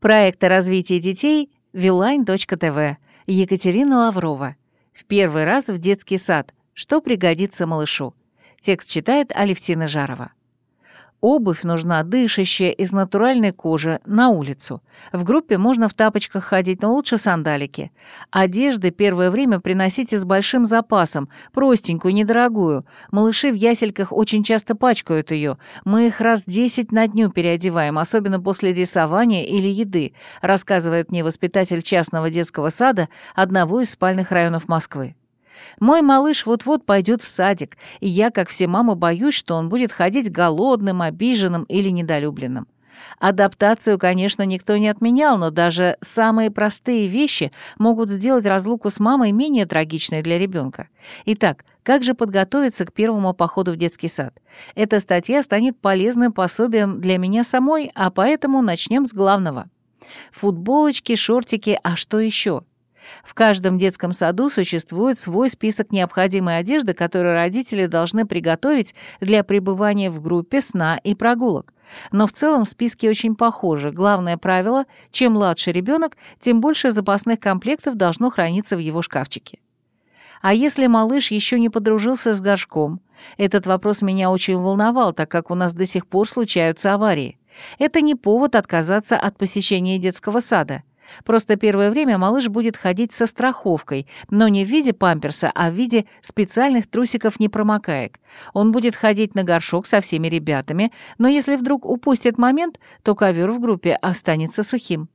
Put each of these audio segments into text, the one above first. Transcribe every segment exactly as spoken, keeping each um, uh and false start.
Проект о развитии детей Вилайн точка тэ вэ. Екатерина Лаврова. В первый раз в детский сад. Что пригодится малышу? Текст читает Алевтина Жарова. Обувь нужна дышащая, из натуральной кожи, на улицу. В группе можно в тапочках ходить, но лучше сандалики. Одежды первое время приносите с большим запасом, простенькую, недорогую. Малыши в ясельках очень часто пачкают ее. Мы их раз десять на дню переодеваем, особенно после рисования или еды, рассказывает мне воспитатель частного детского сада одного из спальных районов Москвы. Мой малыш вот-вот пойдет в садик, и я, как все мамы, боюсь, что он будет ходить голодным, обиженным или недолюбленным. Адаптацию, конечно, никто не отменял, но даже самые простые вещи могут сделать разлуку с мамой менее трагичной для ребенка. Итак, как же подготовиться к первому походу в детский сад? Эта статья станет полезным пособием для меня самой, а поэтому начнем с главного. Футболочки, шортики, а что еще? В каждом детском саду существует свой список необходимой одежды, которую родители должны приготовить для пребывания в группе, сна и прогулок. Но в целом списки очень похожи. Главное правило — чем младше ребенок, тем больше запасных комплектов должно храниться в его шкафчике. А если малыш еще не подружился с горшком? Этот вопрос меня очень волновал, так как у нас до сих пор случаются аварии. Это не повод отказаться от посещения детского сада. Просто первое время малыш будет ходить со страховкой, но не в виде памперса, а в виде специальных трусиков-непромокаек. Он будет ходить на горшок со всеми ребятами, но если вдруг упустит момент, то ковер в группе останется сухим.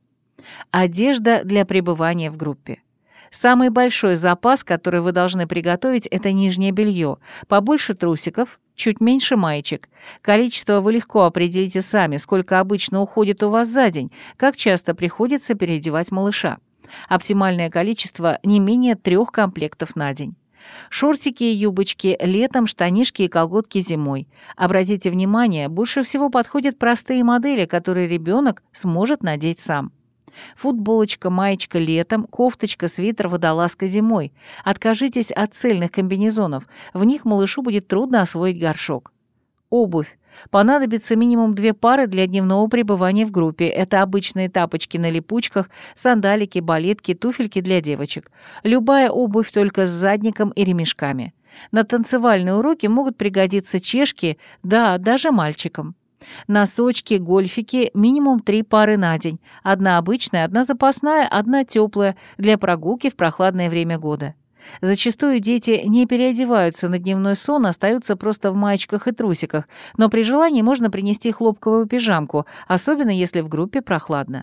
Одежда для пребывания в группе. Самый большой запас, который вы должны приготовить, это нижнее белье. Побольше трусиков, чуть меньше маечек. Количество вы легко определите сами, сколько обычно уходит у вас за день, как часто приходится переодевать малыша. Оптимальное количество не менее трех комплектов на день. Шортики и юбочки летом, штанишки и колготки зимой. Обратите внимание, больше всего подходят простые модели, которые ребенок сможет надеть сам. Футболочка, маечка летом, кофточка, свитер, водолазка зимой. Откажитесь от цельных комбинезонов, в них малышу будет трудно освоить горшок. Обувь. Понадобится минимум две пары для дневного пребывания в группе. Это обычные тапочки на липучках, сандалики, балетки, туфельки для девочек. Любая обувь только с задником и ремешками. На танцевальные уроки могут пригодиться чешки, да, даже мальчикам. Носочки, гольфики, минимум три пары на день. Одна обычная, одна запасная, одна теплая, для прогулки в прохладное время года. Зачастую дети не переодеваются на дневной сон, остаются просто в маечках и трусиках, но при желании можно принести хлопковую пижамку, особенно если в группе прохладно.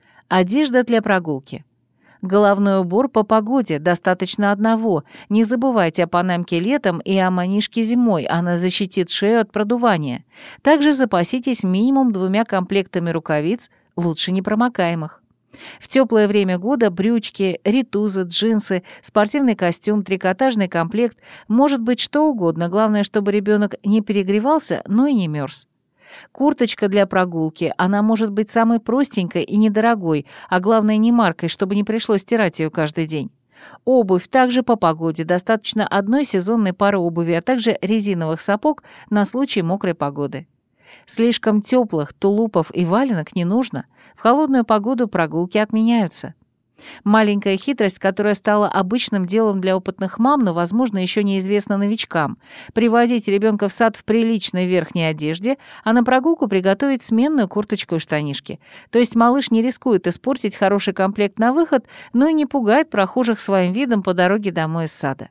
Одежда для прогулки. Головной убор по погоде, достаточно одного. Не забывайте о панамке летом и о манишке зимой, она защитит шею от продувания. Также запаситесь минимум двумя комплектами рукавиц, лучше непромокаемых. В теплое время года брючки, ритузы, джинсы, спортивный костюм, трикотажный комплект, может быть что угодно, главное, чтобы ребенок не перегревался, но и не мерз. Курточка для прогулки, она может быть самой простенькой и недорогой, а главное не маркой, чтобы не пришлось стирать ее каждый день. Обувь также по погоде, достаточно одной сезонной пары обуви, а также резиновых сапог на случай мокрой погоды. Слишком теплых тулупов и валенок не нужно, в холодную погоду прогулки отменяются. Маленькая хитрость, которая стала обычным делом для опытных мам, но, возможно, еще неизвестна новичкам. Приводить ребенка в сад в приличной верхней одежде, а на прогулку приготовить сменную курточку и штанишки. То есть малыш не рискует испортить хороший комплект на выход, но и не пугает прохожих своим видом по дороге домой из сада.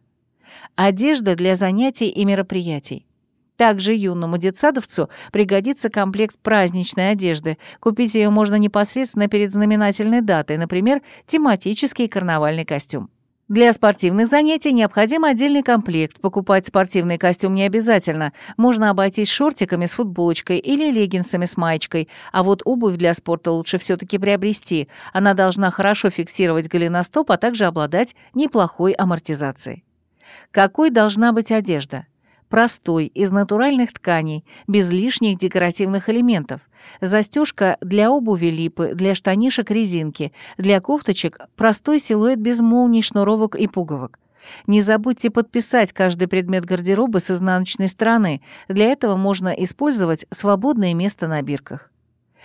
Одежда для занятий и мероприятий. Также юному детсадовцу пригодится комплект праздничной одежды. Купить ее можно непосредственно перед знаменательной датой, например, тематический карнавальный костюм. Для спортивных занятий необходим отдельный комплект. Покупать спортивный костюм не обязательно. Можно обойтись шортиками с футболочкой или леггинсами с маечкой. А вот обувь для спорта лучше все-таки приобрести. Она должна хорошо фиксировать голеностоп, а также обладать неплохой амортизацией. Какой должна быть одежда? Простой, из натуральных тканей, без лишних декоративных элементов. Застежка для обуви липы, для штанишек резинки, для кофточек простой силуэт без молний, шнуровок и пуговок. Не забудьте подписать каждый предмет гардероба с изнаночной стороны. Для этого можно использовать свободное место на бирках.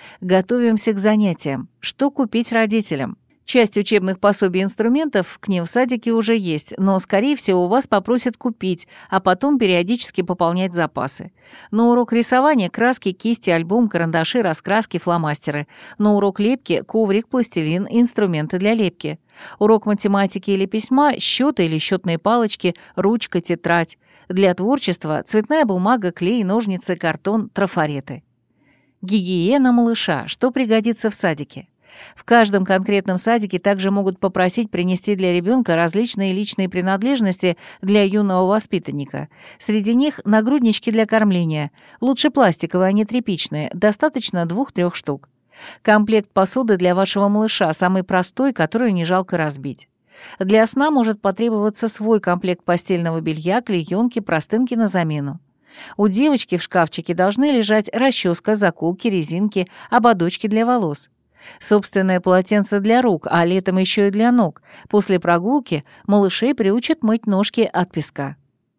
Готовимся к занятиям. Что купить родителям? Часть учебных пособий и инструментов к ним в садике уже есть, но, скорее всего, у вас попросят купить, а потом периодически пополнять запасы. На урок рисования краски, кисти, альбом, карандаши, раскраски, фломастеры. На урок лепки коврик, пластилин, инструменты для лепки. Урок математики или письма, счеты или счетные палочки, ручка, тетрадь. Для творчества цветная бумага, клей, ножницы, картон, трафареты. Гигиена малыша. Что пригодится в садике? В каждом конкретном садике также могут попросить принести для ребенка различные личные принадлежности для юного воспитанника. Среди них нагруднички для кормления. Лучше пластиковые, а не тряпичные. Достаточно двух-трех штук. Комплект посуды для вашего малыша, самый простой, которую не жалко разбить. Для сна может потребоваться свой комплект постельного белья, клеёнки, простынки на замену. У девочки в шкафчике должны лежать расческа, заколки, резинки, ободочки для волос. Собственное полотенце для рук, а летом еще и для ног. После прогулки малышей приучат мыть ножки от песка.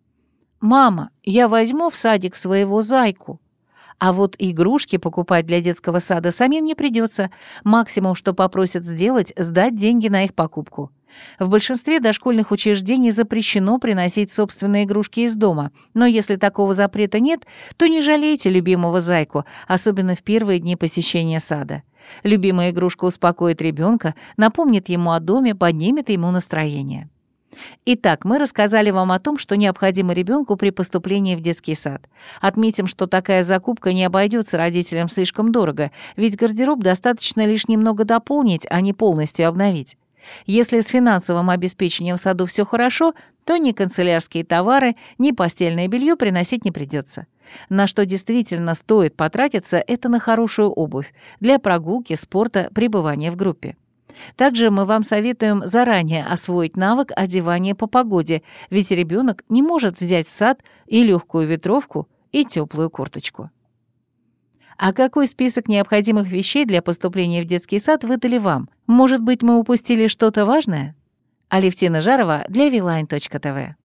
«Мама, я возьму в садик своего зайку». А вот игрушки покупать для детского сада самим не придется. Максимум, что попросят сделать, сдать деньги на их покупку. В большинстве дошкольных учреждений запрещено приносить собственные игрушки из дома, но если такого запрета нет, то не жалейте любимого зайку, особенно в первые дни посещения сада. Любимая игрушка успокоит ребенка, напомнит ему о доме, поднимет ему настроение. Итак, мы рассказали вам о том, что необходимо ребенку при поступлении в детский сад. Отметим, что такая закупка не обойдется родителям слишком дорого, ведь гардероб достаточно лишь немного дополнить, а не полностью обновить. Если с финансовым обеспечением в саду все хорошо, то ни канцелярские товары, ни постельное белье приносить не придется. На что действительно стоит потратиться, это на хорошую обувь для прогулки, спорта, пребывания в группе. Также мы вам советуем заранее освоить навык одевания по погоде, ведь ребенок не может взять в сад и легкую ветровку, и теплую курточку. А какой список необходимых вещей для поступления в детский сад выдали вам? Может быть, мы упустили что-то важное? Алевтина Жарова для ви лайн точка ти ви.